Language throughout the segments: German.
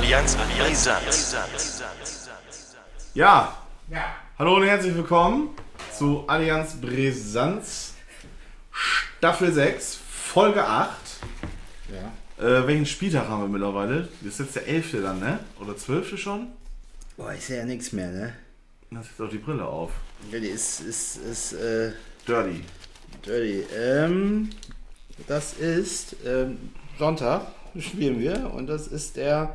Allianz Brisanz. Ja, hallo und herzlich willkommen zu Allianz Brisanz Staffel 6, Folge 8. Ja. Welchen Spieltag haben wir mittlerweile? Das ist jetzt der 11. dann, ne? Oder 12. schon? Boah, ich sehe ja nichts mehr, ne? Lass jetzt doch die Brille auf. Ja, die ist Dirty. dirty. Das ist Sonntag spielen wir und das ist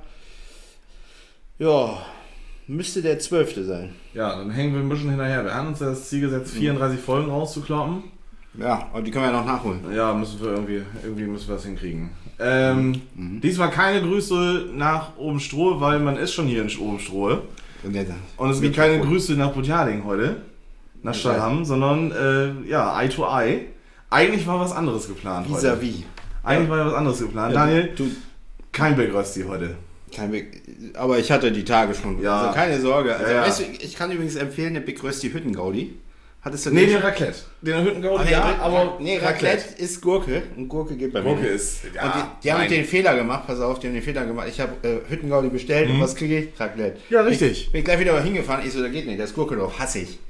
müsste der 12. sein. Ja, dann hängen wir ein bisschen hinterher. Wir haben uns das Ziel gesetzt, 34 Folgen rauszukloppen. Ja, und die können wir ja noch nachholen. Ja, müssen wir irgendwie müssen wir das hinkriegen. Diesmal keine Grüße nach Obenstrohe, weil man ist schon hier in Obenstrohe. Und es gibt keine Grüße nach Butjading heute, nach Stallham, sondern Eye to Eye. Eigentlich war was anderes geplant heute. Vis-à-vis. Eigentlich war ja was anderes geplant. Ja, Daniel, kein Big Rösti heute. Kein Big, aber ich hatte die Tage schon. Ja. Also keine Sorge. Also, Ja. weißt du, ich kann übrigens empfehlen, eine Big Rösti Hüttengaudi. Hattest du Nee, nicht? den Raclette. Den Hüttengaudi, Nee, Raclette ist Gurke. Und Gurke geht bei mir. Gurke ist, ja, Und die haben den Fehler gemacht, pass auf, die haben den Fehler gemacht. Ich habe Hüttengaudi bestellt und was kriege ich? Raclette. Ja, richtig. Bin gleich wieder hingefahren, ich so, da geht nicht, das ist Gurke doch, hasse ich.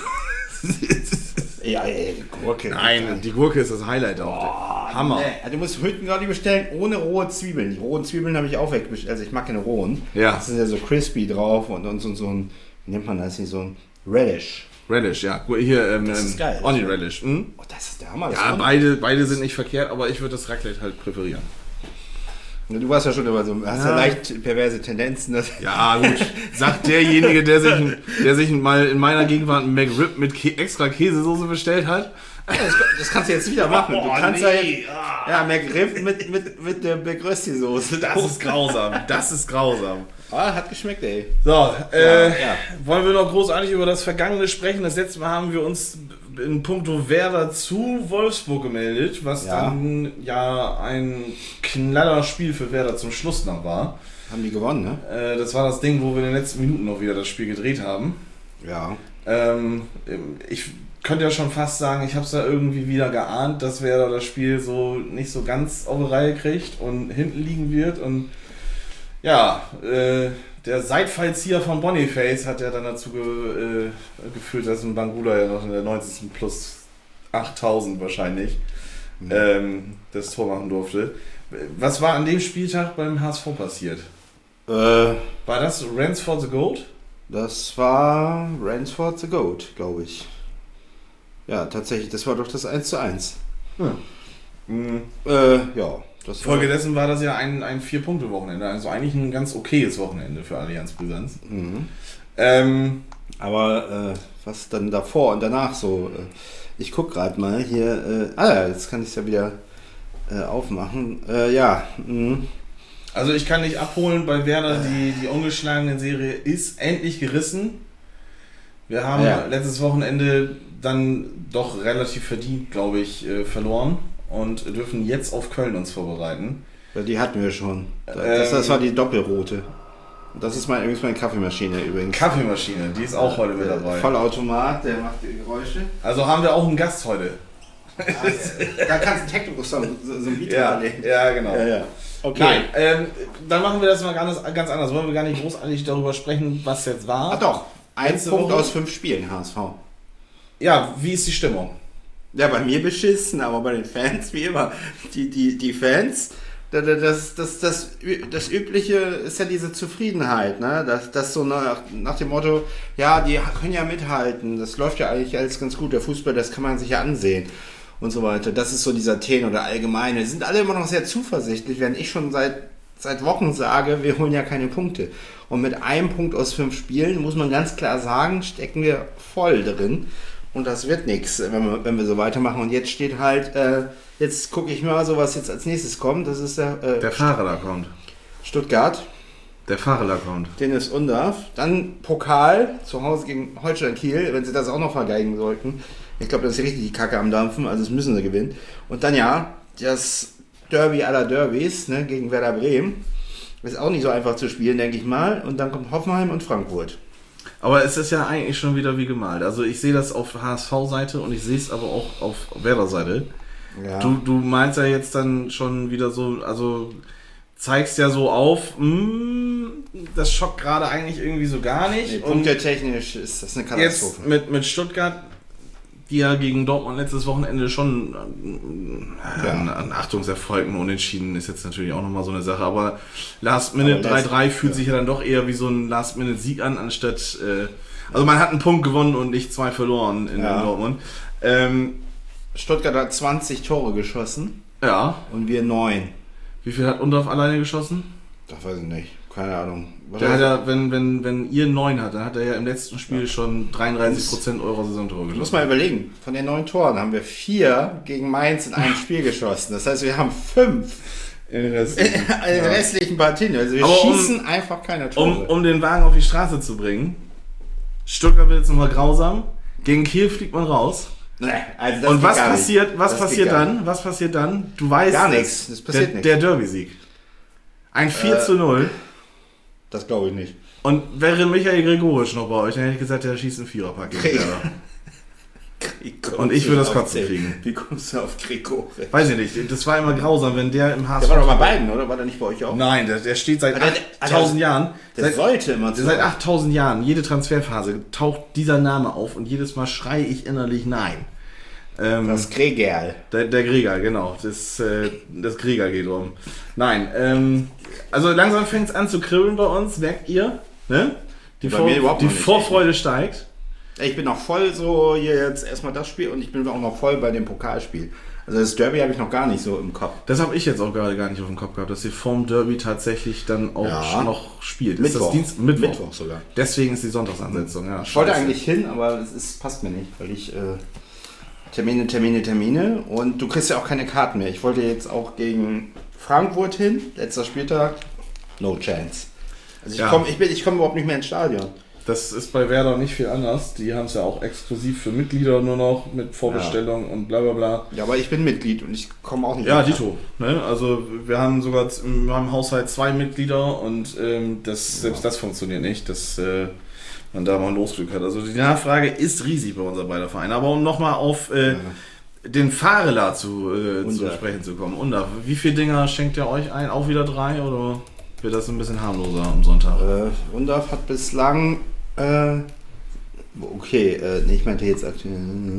Ja, Gurke. Nein, die Gurke ist das Highlight auch. Hammer. Nee, also du musst Hüttengaudi bestellen ohne rohe Zwiebeln. Die rohen Zwiebeln habe ich auch wegbestellt, also ich mag keine rohen. Ja. Das ist ja so crispy drauf und so ein, wie nennt man das hier, so ein Relish. Relish, ja. Hier, Das ist geil. Onion Relish. Hm? Oh, das ist der Hammer. Das Ja, ist beide sind nicht verkehrt, aber ich würde das Raclette halt präferieren. Du warst ja schon immer so, hast ja leicht perverse Tendenzen. Ja, gut. Sagt derjenige, der sich mal in meiner Gegenwart einen McRib mit extra Käsesoße bestellt hat. Das kannst du jetzt wieder machen. Du kannst ja jetzt, McRib mit der Begrösti-Soße. Das ist grausam. Das ist grausam. Ah, hat geschmeckt, ey. So, Ja. wollen wir noch großartig über das Vergangene sprechen? Das letzte Mal haben wir uns in puncto Werder zu Wolfsburg gemeldet, was dann ja ein Knallerspiel für Werder zum Schluss noch war. Haben die gewonnen, ne? Das war das Ding, wo wir in den letzten Minuten noch wieder das Spiel gedreht haben. Ja. Ich könnte ja schon fast sagen, ich habe es da irgendwie wieder geahnt, dass Werder das Spiel so nicht so ganz auf die Reihe kriegt und hinten liegen wird. Und ja, der Seitfallzieher von Boniface hat ja dann dazu geführt, dass ein Bangula ja noch in der 90. plus 8000 wahrscheinlich das Tor machen durfte. Was war an dem Spieltag beim HSV passiert? War das Ransford the Goat? Das war Ransford the Goat, glaube ich. Ja, tatsächlich, das war doch das 1:1. Das Folgedessen war das ja ein 4-Punkte-Wochenende, also eigentlich ein ganz okayes Wochenende für Allianz Brisanz. Aber was dann davor und danach so, ich gucke gerade mal hier, jetzt kann ich es ja wieder aufmachen. Also ich kann dich abholen, bei Werder die ungeschlagene Serie ist endlich gerissen. Wir haben letztes Wochenende dann doch relativ verdient, glaube ich, verloren und dürfen jetzt auf Köln uns vorbereiten. Ja, die hatten wir schon. Das war die Doppelrote. Das ist übrigens meine Kaffeemaschine übrigens. Kaffeemaschine, die ist auch heute mit dabei. Vollautomat, der macht die Geräusche. Also haben wir auch einen Gast heute. Da kannst du Techno-Song, so ein Beat anlegen. Ja, genau. Ja. Okay. Nein, dann machen wir das mal ganz anders. Wollen wir gar nicht großartig darüber sprechen, was jetzt war? Ach doch, ein Letzte Punkt Woche? aus 5 Spielen, HSV. Ja, wie ist die Stimmung? Ja, bei mir beschissen, aber bei den Fans wie immer. Die Fans, das Übliche ist ja diese Zufriedenheit, ne? Das so nach dem Motto, ja, die können ja mithalten, das läuft ja eigentlich alles ganz gut, der Fußball, das kann man sich ja ansehen und so weiter. Das ist so dieser Tenor oder allgemeine. Sind alle immer noch sehr zuversichtlich, während ich schon seit Wochen sage, wir holen ja keine Punkte. Und mit einem Punkt aus 5 Spielen, muss man ganz klar sagen, stecken wir voll drin. Und das wird nichts, wenn wir so weitermachen. Und jetzt steht halt, jetzt gucke ich mal so, was jetzt als nächstes kommt. Das ist Der Fahrer da kommt. Stuttgart. Der Fahrer da kommt. Dennis Undarf. Dann Pokal zu Hause gegen Holstein Kiel, wenn sie das auch noch vergeigen sollten. Ich glaube, das ist richtig die Kacke am Dampfen, also das müssen sie gewinnen. Und dann das Derby aller Derbys, ne, gegen Werder Bremen. Ist auch nicht so einfach zu spielen, denke ich mal. Und dann kommt Hoffenheim und Frankfurt. Aber es ist ja eigentlich schon wieder wie gemalt. Also ich sehe das auf HSV-Seite und ich sehe es aber auch auf Werder-Seite. Ja. Du meinst ja jetzt dann schon wieder so, also zeigst ja so auf, das schockt gerade eigentlich irgendwie so gar nicht. Nee, und punktetechnisch ist das eine Katastrophe. jetzt mit Stuttgart, die ja gegen Dortmund letztes Wochenende schon ein Achtungserfolg, ein Unentschieden ist jetzt natürlich auch nochmal so eine Sache, aber Last Minute 3-3 fühlt sich ja dann doch eher wie so ein Last Minute Sieg an, anstatt, also man hat einen Punkt gewonnen und nicht 2 verloren in Dortmund. Stuttgart hat 20 Tore geschossen. Ja. Und wir 9. Wie viel hat Undorf alleine geschossen? Das weiß ich nicht. Keine Ahnung. Der hat ja, wenn ihr 9 hat, dann hat er ja im letzten Spiel schon 33% eurer Saisontore geschossen. Muss mal überlegen. Von den 9 Toren haben wir 4 gegen Mainz in einem Spiel geschossen. Das heißt, wir haben 5 in den restlichen Partien. Also wir schießen einfach keine Tore. Um den Wagen auf die Straße zu bringen, Stuttgart wird jetzt nochmal grausam. Gegen Kiel fliegt man raus. Nee, also das und was passiert dann? Was passiert dann? Du weißt, gar nichts. Das passiert nichts. Der Derby-Sieg. Ein 4-0. Das glaube ich nicht. Und wäre Michael Gregoritsch noch bei euch, dann hätte ich gesagt, der schießt ein Viererpack gegen Werder. Und ich würde das Kotzen kriegen. Wie kommst du auf Gregoritsch? Weiß ich nicht. Das war immer grausam, wenn der im HSV... Der war doch bei beiden, oder? War der nicht bei euch auch? Nein, der steht seit 8000 Jahren. Der sollte immer zu. Seit 8000 Jahren, jede Transferphase, taucht dieser Name auf und jedes Mal schreie ich innerlich nein. Das Gregerl. Der Gregerl, genau. Das Gregerl geht um. Nein, also langsam fängt es an zu kribbeln bei uns, merkt ihr? Ne? Die Vorfreude steigt. Ich bin noch voll so hier jetzt erstmal das Spiel und ich bin auch noch voll bei dem Pokalspiel. Also das Derby habe ich noch gar nicht so im Kopf. Das habe ich jetzt auch gerade gar nicht auf dem Kopf gehabt, dass ihr vorm Derby tatsächlich dann auch noch spielt. Mittwoch. Ist das Mittwoch sogar. Deswegen ist die Sonntagsansetzung. Ja, ich wollte eigentlich hin, aber passt mir nicht, weil ich Termine und du kriegst ja auch keine Karten mehr. Ich wollte jetzt auch gegen Frankfurt hin, letzter Spieltag, no chance. Also ich komm überhaupt nicht mehr ins Stadion. Das ist bei Werder nicht viel anders. Die haben es ja auch exklusiv für Mitglieder nur noch mit Vorbestellung und bla bla bla. Ja, aber ich bin Mitglied und ich komme auch nicht. Ja, Dito. Ne? Also wir haben sogar in meinem Haushalt 2 Mitglieder und selbst das funktioniert nicht, dass man da mal ein Losglück hat. Also die Nachfrage ist riesig bei unser beider Verein. Aber um nochmal auf den Fahrela zu sprechen zu kommen. Unda, wie viele Dinger schenkt ihr euch ein? Auch wieder 3 oder wird das ein bisschen harmloser am Sonntag? Undorf hat bislang ich meinte jetzt aktuell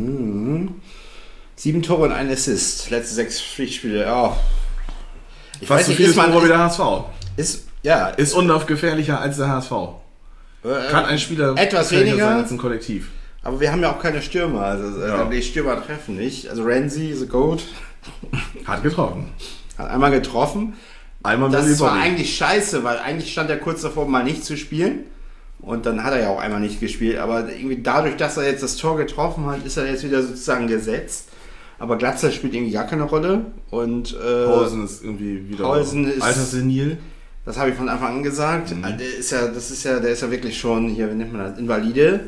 7 Tore und 1 Assist. Letzte 6 Pflichtspiele, ja. Fast so viel ist wie der HSV. Ist Undorf gefährlicher als der HSV? Kann ein Spieler etwas weniger sein als ein Kollektiv? Aber wir haben ja auch keine Stürmer. Also die Stürmer treffen nicht. Also Renzi, the Goat. Hat getroffen. Hat einmal getroffen. Das war eigentlich scheiße, weil eigentlich stand er kurz davor, mal nicht zu spielen. Und dann hat er ja auch einmal nicht gespielt. Aber irgendwie dadurch, dass er jetzt das Tor getroffen hat, ist er jetzt wieder sozusagen gesetzt. Aber Glatzel spielt irgendwie gar keine Rolle. Und Paulsen ist irgendwie wieder alterssenil. Das habe ich von Anfang an gesagt. Mhm. Der ist ja wirklich schon hier, wie nennt man das, Invalide.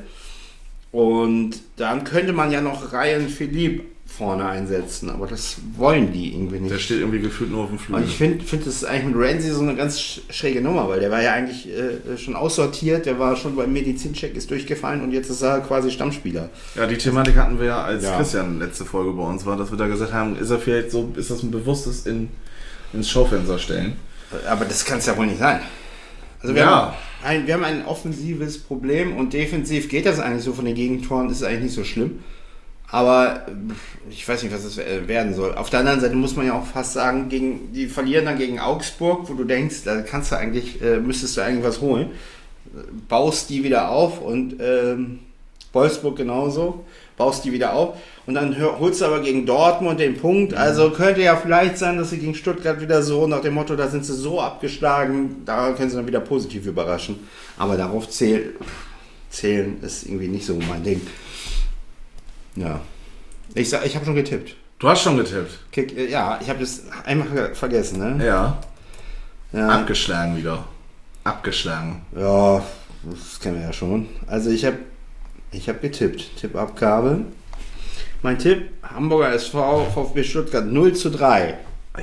Und dann könnte man ja noch Ryan Philippe vorne einsetzen, aber das wollen die irgendwie nicht. Der steht irgendwie gefühlt nur auf dem Flügel. Und ich finde das ist eigentlich mit Renzi so eine ganz schräge Nummer, weil der war ja eigentlich schon aussortiert, der war schon beim Medizincheck, ist durchgefallen und jetzt ist er quasi Stammspieler. Ja, die Thematik hatten wir ja, als Christian letzte Folge bei uns war, dass wir da gesagt haben, ist das ein bewusstes ins Schaufenster stellen? Aber das kann es ja wohl nicht sein. Also wir haben ein offensives Problem und defensiv geht das eigentlich so von den Gegentoren, ist es eigentlich nicht so schlimm. Aber ich weiß nicht, was das werden soll. Auf der anderen Seite muss man ja auch fast sagen, die verlieren dann gegen Augsburg, wo du denkst, da müsstest du eigentlich was holen. Baust die wieder auf und Wolfsburg genauso, baust die wieder auf und dann holst du aber gegen Dortmund den Punkt. Also könnte ja vielleicht sein, dass sie gegen Stuttgart wieder so nach dem Motto, da sind sie so abgeschlagen, da können sie dann wieder positiv überraschen. Aber darauf zählen ist irgendwie nicht so mein Ding. Ja. Ich habe schon getippt. Du hast schon getippt? Ich habe das einmal vergessen, ne? Ja. Abgeschlagen wieder. Abgeschlagen. Ja, das kennen wir ja schon. Also ich habe getippt. Tippabgabe. Mein Tipp, Hamburger SV, VfB Stuttgart 0:3.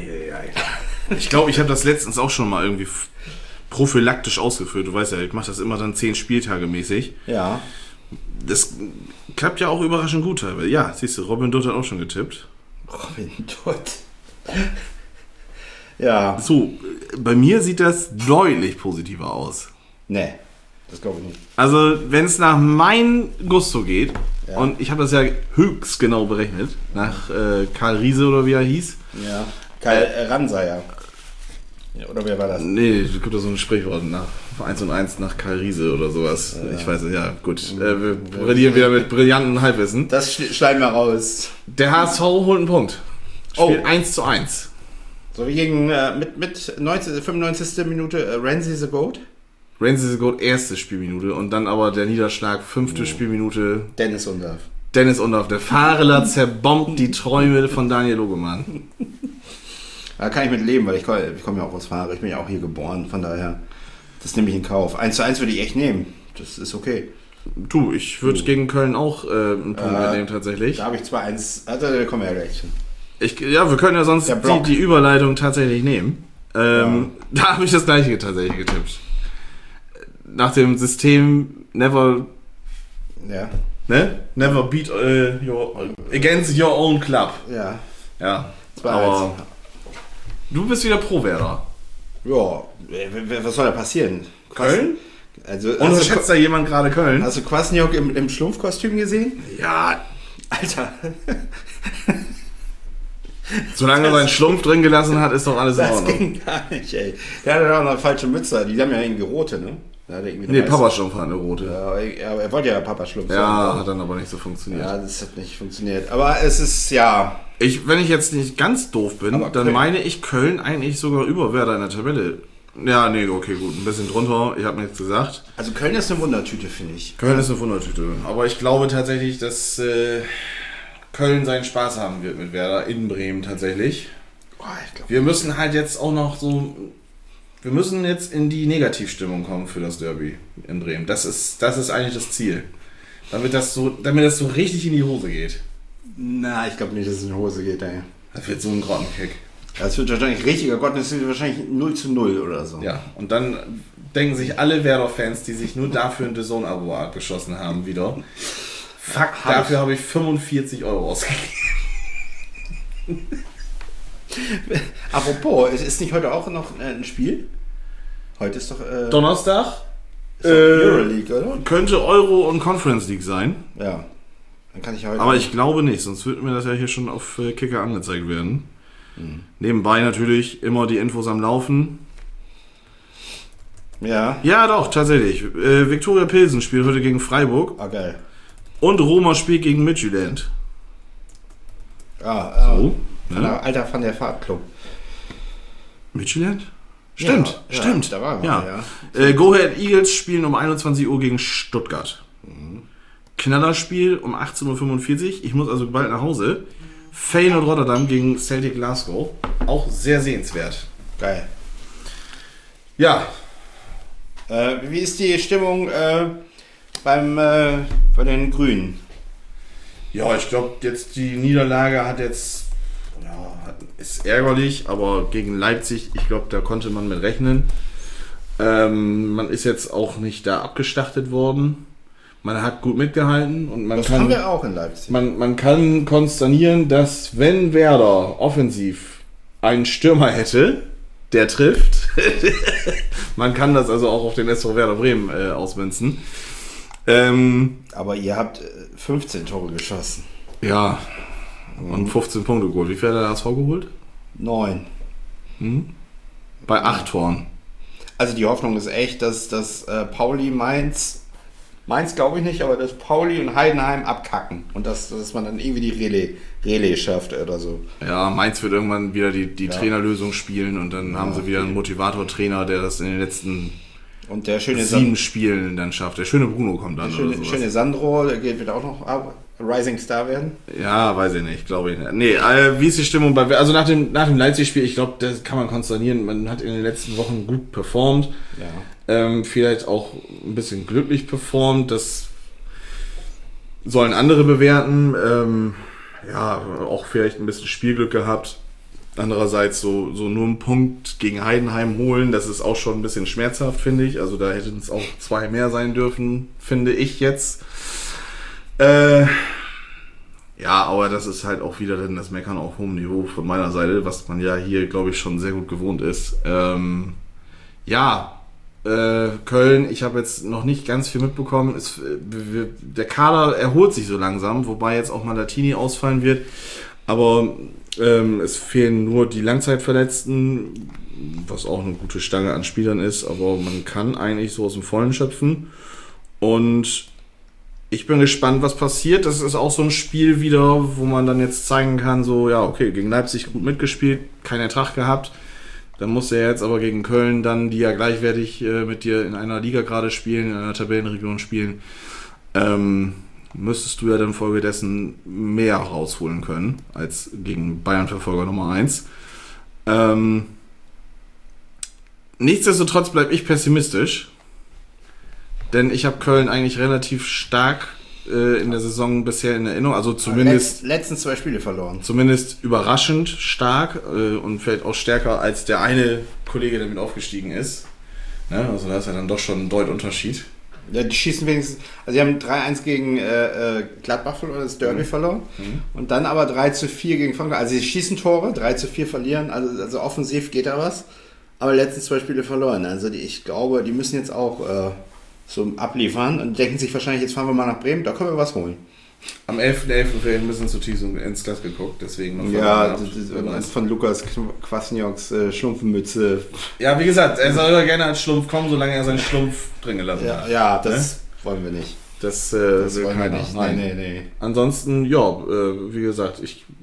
Ich glaube, ich habe das letztens auch schon mal irgendwie prophylaktisch ausgeführt. Du weißt ja, ich mache das immer dann 10 Spieltage mäßig. Ja. Das klappt ja auch überraschend gut. Ja, siehst du, Robin Dutt hat auch schon getippt. Robin Dutt. Ja. So, bei mir sieht das deutlich positiver aus. Nee, das glaube ich nicht. Also, wenn es nach mein Gusto geht, und ich habe das ja höchst genau berechnet, nach Karl Riese oder wie er hieß. Ja, Karl Ranseier. Ja, oder wer war das? Nee, es gibt da so ein Sprichwort nach 1 und 1 nach Karl Riese oder sowas. Ja. Ich weiß nicht, ja, gut. Wir redieren wieder mit brillanten Halbwissen. Das schneiden wir raus. Der HSV holt einen Punkt. Spielt 1:1. So wie gegen mit 95. Minute Ramsey the Goat. Ramsey the Goat, erste Spielminute und dann aber der Niederschlag, 5. Spielminute. Dennis Undaff. Der Fahrler zerbombt die Träume von Daniel Logemann. Da kann ich mit leben, weil ich komme ja auch aus Fahre. Ich bin ja auch hier geboren, von daher, das nehme ich in Kauf. 1:1 würde ich echt nehmen. Das ist okay. Du, ich würde gegen Köln auch einen Punkt mitnehmen tatsächlich. Da habe ich 2:1, also da kommen wir ja gleich hin. Wir können ja sonst die Überleitung tatsächlich nehmen. Da habe ich das gleiche tatsächlich getippt. Nach dem System Never beat against your own club. Ja. Aber du bist wieder Pro-Werder. Ja, was soll da passieren? Köln? Also, unterschätzt da jemand gerade Köln? Hast du Kwasniok im Schlumpfkostüm gesehen? Ja. Alter. Solange er seinen Schlumpf drin gelassen hat, ist doch alles in Ordnung. Das ging gar nicht, ey. Der hatte auch noch eine falsche Mütze. Die haben ja irgendwie rote, ne? Papa-Schlumpf hat eine rote. Ja, er wollte ja Papa-Schlumpf. Ja, hat dann aber nicht so funktioniert. Ja, das hat nicht funktioniert. Aber es ist, ja... Wenn ich jetzt nicht ganz doof bin, dann meine ich Köln eigentlich sogar über Werder in der Tabelle. Ja, nee, okay, gut. Ein bisschen drunter. Ich habe nichts gesagt. Also Köln ist eine Wundertüte, finde ich. Köln ist eine Wundertüte. Aber ich glaube tatsächlich, dass Köln seinen Spaß haben wird mit Werder in Bremen tatsächlich. Wir müssen halt jetzt auch noch so... Wir müssen jetzt in die Negativstimmung kommen für das Derby in Bremen. Das ist eigentlich das Ziel. Damit das so richtig in die Hose geht. Na, ich glaube nicht, dass es in die Hose geht, ey. Das wird so ein Grottenkick. Das wird wahrscheinlich richtiger Gott, das wird wahrscheinlich 0:0 oder so. Ja, und dann denken sich alle Werder-Fans, die sich nur dafür ein DAZN-Abo abgeschossen haben, wieder. Fuck, dafür habe ich 45 Euro ausgegeben. Apropos, ist nicht heute auch noch ein Spiel? Heute ist doch... Donnerstag? Ist doch Euroleague, oder? Könnte Euro und Conference League sein. Ja. Dann kann ich heute... Aber ich glaube nicht, sonst würde mir das ja hier schon auf Kicker angezeigt werden. Nebenbei natürlich immer die Infos am Laufen. Ja. Ja, doch, tatsächlich. Viktoria Pilsen spielt heute gegen Freiburg. Ah, geil. Und Roma spielt gegen Midtjylland. So. Ne? Alter Van der Fahrtclub. Midtjylland? Stimmt, ja, stimmt. Da waren wir, ja. Go Ahead Eagles spielen um 21 Uhr gegen Stuttgart. Knallerspiel um 18:45 Uhr. Ich muss also bald nach Hause. Feyenoord Rotterdam gegen Celtic Glasgow. Auch sehr sehenswert. Geil. Ja. Wie ist die Stimmung bei den Grünen? Ja, ich glaube, jetzt die Niederlage ist ärgerlich, aber gegen Leipzig, ich glaube, da konnte man mit rechnen. Man ist jetzt auch nicht da abgestachtet worden. Man hat gut mitgehalten und das haben wir auch in Leipzig. Man kann konstatieren, dass wenn Werder offensiv einen Stürmer hätte, der trifft, man kann das also auch auf den SV Werder Bremen ausmünzen. Aber ihr habt 15 Tore geschossen. Ja, und 15 Punkte geholt. Wie viel hat der HSV geholt? 9. Bei 8 Toren. Also die Hoffnung ist echt, dass Pauli Mainz glaube ich nicht, aber dass Pauli und Heidenheim abkacken und dass man dann irgendwie die Relais schafft oder so. Ja, Mainz wird irgendwann wieder die Trainerlösung spielen und dann haben sie wieder einen Motivator-Trainer, der das in den letzten und der schöne 7 Spielen dann schafft. Der schöne Bruno kommt dann. Der schöne Sandro, der wird auch noch Rising Star werden. Ja, weiß ich nicht, glaube ich nicht. Nee, wie ist die Stimmung also nach dem Leipzig-Spiel, ich glaube, das kann man konstatieren, man hat in den letzten Wochen gut performt. Ja. Vielleicht auch ein bisschen glücklich performt, das sollen andere bewerten. Auch vielleicht ein bisschen Spielglück gehabt. Andererseits so nur einen Punkt gegen Heidenheim holen, das ist auch schon ein bisschen schmerzhaft, finde ich. Also da hätten es auch 2 mehr sein dürfen, finde ich jetzt. Ja, aber das ist halt auch wieder dann das Meckern auf hohem Niveau von meiner Seite, was man ja hier, glaube ich, schon sehr gut gewohnt ist. Köln, ich habe jetzt noch nicht ganz viel mitbekommen. Der Kader erholt sich so langsam, wobei jetzt auch Malatini ausfallen wird. Aber es fehlen nur die Langzeitverletzten, was auch eine gute Stange an Spielern ist. Aber man kann eigentlich so aus dem Vollen schöpfen. Und ich bin gespannt, was passiert. Das ist auch so ein Spiel wieder, wo man dann jetzt zeigen kann, so, ja, okay, gegen Leipzig gut mitgespielt, keinen Ertrag gehabt. Dann muss er jetzt aber gegen Köln dann, die ja gleichwertig mit dir in einer Liga gerade spielen, in einer Tabellenregion spielen, müsstest du ja dann folgedessen mehr rausholen können, als gegen Bayern-Verfolger Nummer 1. Nichtsdestotrotz bleibe ich pessimistisch. Denn ich habe Köln eigentlich relativ stark in der Saison bisher in Erinnerung. Also zumindest... Letzten 2 Spiele verloren. Zumindest überraschend stark und vielleicht auch stärker als der eine Kollege, der mit aufgestiegen ist. Ne? Also da ist ja dann doch schon ein Deutunterschied. Ja, die schießen wenigstens... Also sie haben 3-1 gegen Gladbach verloren, das Derby verloren. Und dann aber 3-4 gegen Frankfurt. Also sie schießen Tore, 3-4 verlieren. Also offensiv geht da was. Aber letzten 2 Spiele verloren. Also ich glaube, die müssen jetzt auch... so abliefern und denken sich wahrscheinlich, jetzt fahren wir mal nach Bremen, da können wir was holen. Am 11.11. werden ein bisschen zu tief ins Glas geguckt, deswegen noch von Lukas Kwasnioks Schlumpfmütze. Ja, wie gesagt, er soll gerne als Schlumpf kommen, solange er seinen Schlumpf drin gelassen hat. Ja, das wollen wir nicht. Das will keiner. Nicht. Nee. Ansonsten, wie gesagt,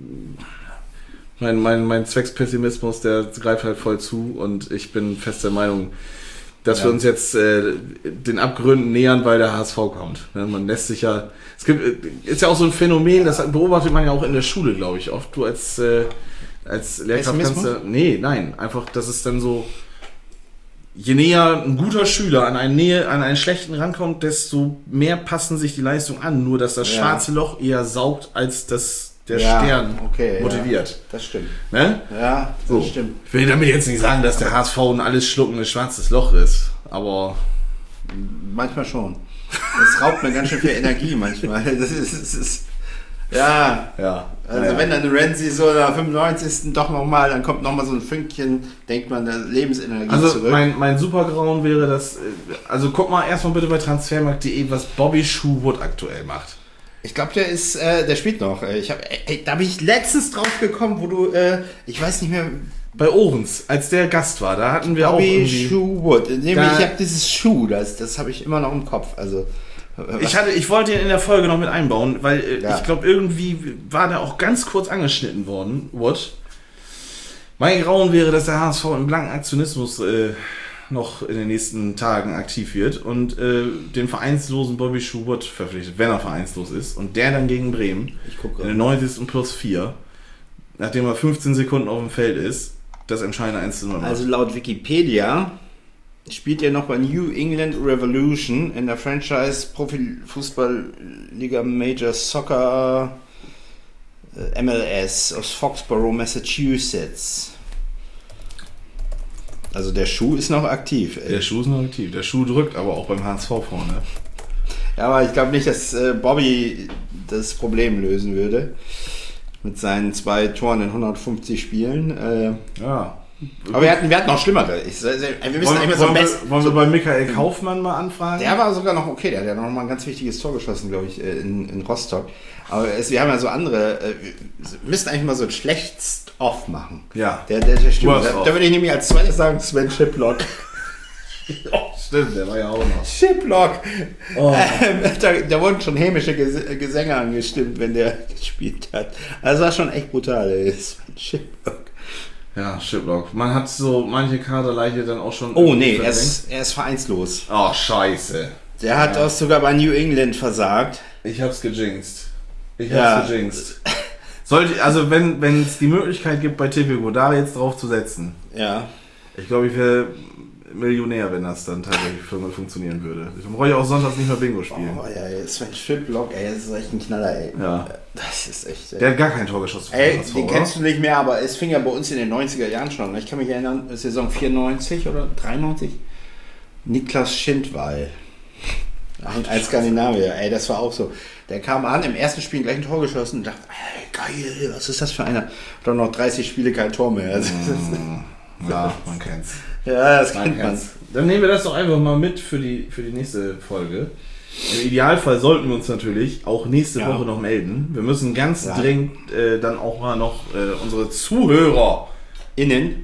mein Zweckspessimismus, der greift halt voll zu und ich bin fest der Meinung, dass wir uns jetzt den Abgründen nähern, weil der HSV kommt. Man lässt sich ja... ist ja auch so ein Phänomen, das beobachtet man ja auch in der Schule, glaube ich, oft. Du als Lehrkraft kannst du... Nein. Einfach, dass es dann so... Je näher ein guter Schüler an einen schlechten rankommt, desto mehr passen sich die Leistungen an. Nur, dass das schwarze Loch eher saugt, als das... Der Stern motiviert. Ja, das stimmt. Ne? Ja, das stimmt. Ich will damit jetzt nicht sagen, dass der HSV ein alles schluckendes schwarzes Loch ist, aber... Manchmal schon. Das raubt mir ganz schön viel Energie manchmal. Das ist wenn dann Renzi so nach 95. doch nochmal, dann kommt nochmal so ein Fünkchen, denkt man, der Lebensenergie zurück. Mein Supergrauen wäre das... Also guck mal erstmal bitte bei transfermarkt.de, was Bobby Schuhwood aktuell macht. Ich glaube, der spielt noch. Da bin ich letztens drauf gekommen, wo du, ich weiß nicht mehr... Bei Ohrens, als der Gast war, da hatten wir Bobby auch irgendwie... Schuhwood. Ich habe dieses Schuh, das habe ich immer noch im Kopf. Also ich wollte ihn in der Folge noch mit einbauen, weil ich glaube, irgendwie war der auch ganz kurz angeschnitten worden. Mein Grauen wäre, dass der HSV im blanken Aktionismus noch in den nächsten Tagen aktiv wird und den vereinslosen Bobby Schuhwood verpflichtet, wenn er vereinslos ist. Und der dann gegen Bremen in der 90. +4, nachdem er 15 Sekunden auf dem Feld ist, das entscheidende 1:0 macht. Also laut Wikipedia spielt er noch bei New England Revolution in der Franchise Profifußballliga Major Soccer MLS aus Foxborough, Massachusetts. Also der Schuh ist noch aktiv. Der Schuh ist noch aktiv. Der Schuh drückt aber auch beim HSV vorne. Ja, aber ich glaube nicht, dass Bobby das Problem lösen würde. Mit seinen 2 Toren in 150 Spielen. Aber wir hatten noch schlimmere. Wollen wir bei Michael Kaufmann mal anfragen? Der war sogar noch okay. Der hat ja noch mal ein ganz wichtiges Tor geschossen, glaube ich, in Rostock. Aber wir haben ja so andere... wir müssten eigentlich mal so ein Schlechtst-Off machen. Ja. Der stimmt. Da würde ich nämlich als zweites sagen, Sven Schiplock. Stimmt, der war ja auch noch. Schiplock! Da wurden schon hämische Gesänge angestimmt, wenn der gespielt hat. Also das war schon echt brutal, Sven Schiplock. Ja, Schiplock. Man hat so manche Kaderleiche dann auch schon... Oh nee, er ist vereinslos. Oh, scheiße. Der hat auch sogar bei New England versagt. Ich hab's gejinxt. Also wenn es die Möglichkeit gibt, bei Tipico da jetzt drauf zu setzen. Ja. Ich glaube, ich wäre Millionär, wenn das dann tatsächlich funktionieren würde. Ich brauche ja auch sonntags nicht mehr Bingo spielen. Oh ja, Sven Schiplock, das ist echt ein Knaller, ey. Ja. Das ist echt... Der hat gar kein Tor geschossen. Den kennst du nicht mehr, aber es fing ja bei uns in den 90er Jahren schon. Ich kann mich erinnern, Saison 94 oder 93. Niklas Schindwall. Als Skandinavier, das war auch so. Der kam an, im ersten Spiel gleich ein Tor geschossen und dachte, ey, geil, was ist das für einer? Hat auch noch 30 Spiele kein Tor mehr. Also, Ja, man kennt's. ja, das kennt man. Dann nehmen wir das doch einfach mal mit für die nächste Folge. Im Idealfall sollten wir uns natürlich auch nächste Woche noch melden. Wir müssen ganz dringend dann auch mal noch unsere ZuhörerInnen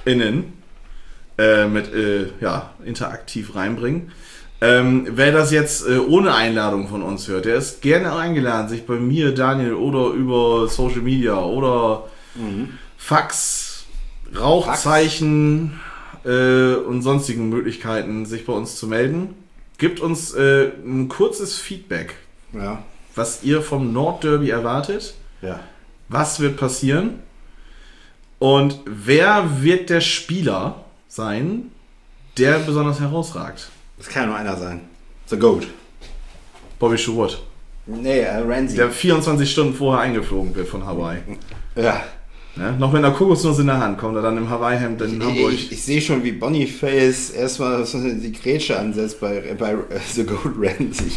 mit interaktiv reinbringen. Wer das jetzt ohne Einladung von uns hört, der ist gerne eingeladen, sich bei mir, Daniel, oder über Social Media oder Fax, Rauchzeichen und sonstigen Möglichkeiten, sich bei uns zu melden. Gibt uns ein kurzes Feedback, was ihr vom Nordderby erwartet. Ja. Was wird passieren? Und wer wird der Spieler sein, der besonders herausragt? Das kann ja nur einer sein. The Goat. Bobby Schuwott. Nee, Ramsey. Der 24 Stunden vorher eingeflogen wird von Hawaii. Ja. Ja, noch mit einer Kokosnuss in der Hand kommt er dann im Hawaii-Hemd in Hamburg. Ich sehe schon, wie Boniface erstmal so die Grätsche ansetzt bei The Goat Ramsey.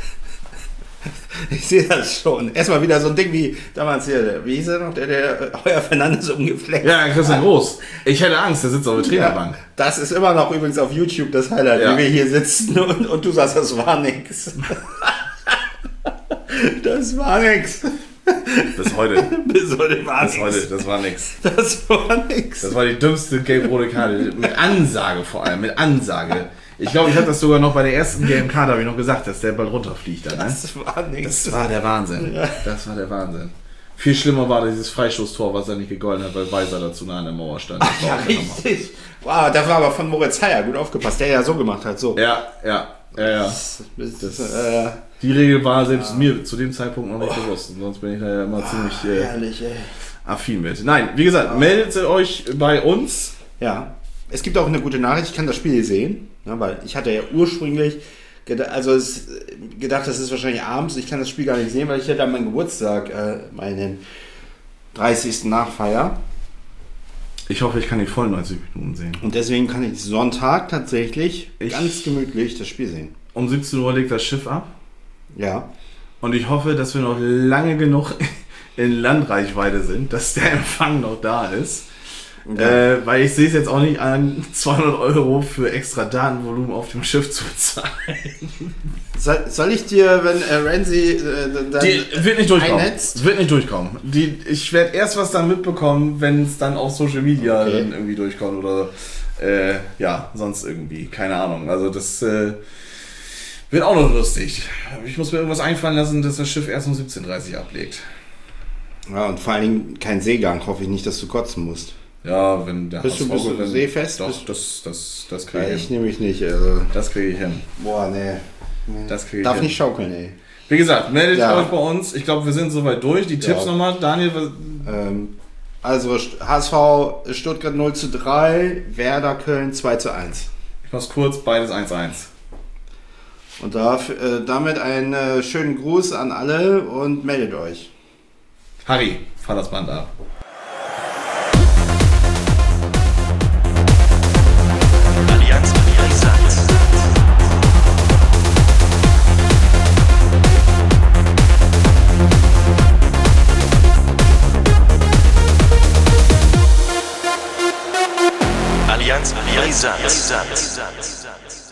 Ich sehe das schon. Erstmal wieder so ein Ding wie damals hier, wie hieß er noch, der Heuer Fernandes umgefleckt. Ja, Christian Groß. Ich hätte Angst, der sitzt auf der Trainerbank. Ja, das ist immer noch übrigens auf YouTube das Highlight, wie wir hier sitzen und du sagst, das war nix. Das war nix. Bis heute. Bis heute war nix. Das war nix. Das war nix. Das war die dümmste gelb-rote Karte. Mit Ansage vor allem, mit Ansage. Ich glaube, ich habe das sogar noch bei der ersten GM-Karte, habe ich noch gesagt, dass der Ball runterfliegt. Dann, ne? Das war nix. Das war der Wahnsinn. Ja. Das war der Wahnsinn. Viel schlimmer war dieses Freistoßtor, was er nicht gegolten hat, weil Weiser dazu nah an der Mauer stand. Ach, ja, richtig. Wow, das war aber von Moritz Heyer gut aufgepasst, der ja so gemacht hat. So. Ja. Die Regel war selbst mir zu dem Zeitpunkt noch nicht bewusst. Sonst bin ich da ja immer ziemlich affin mit. Nein, wie gesagt, meldet euch bei uns. Ja, es gibt auch eine gute Nachricht, ich kann das Spiel sehen, ne, weil ich hatte ja ursprünglich gedacht, das ist wahrscheinlich abends, ich kann das Spiel gar nicht sehen, weil ich hatte an meinem Geburtstag meinen 30. Nachfeier. Ich hoffe, ich kann die vollen 90 Minuten sehen. Und deswegen kann ich Sonntag tatsächlich ganz gemütlich das Spiel sehen. Um 17 Uhr legt das Schiff ab. Ja. Und ich hoffe, dass wir noch lange genug in Landreichweite sind, dass der Empfang noch da ist. Ja. Weil ich sehe es jetzt auch nicht an, 200 € für extra Datenvolumen auf dem Schiff zu bezahlen. Soll ich dir, wenn Ramsey dann wird nicht durchkommen. Einnetzt? Wird nicht durchkommen. Ich werde erst was dann mitbekommen, wenn es dann auf Social Media dann irgendwie durchkommt oder sonst irgendwie. Keine Ahnung. Also das wird auch noch lustig. Ich muss mir irgendwas einfallen lassen, dass das Schiff erst um 17:30 ablegt. Ja, und vor allen Dingen kein Seegang. Hoffe ich nicht, dass du kotzen musst. Ja, wenn der Bist du seefest? Doch, das kriege ich hin. Ich nämlich nicht. Also. Das kriege ich hin. Boah, nee. Das kriege ich Darf hin. nicht schaukeln, ey. Wie gesagt, meldet euch bei uns. Ich glaube, wir sind soweit durch. Die Tipps nochmal. Daniel, also HSV Stuttgart 0:3, Werder Köln 2:1. Ich mach's kurz, beides 1:1. Und damit einen schönen Gruß an alle und meldet euch. Harry, fahr das Band ab. Allianz Brisant.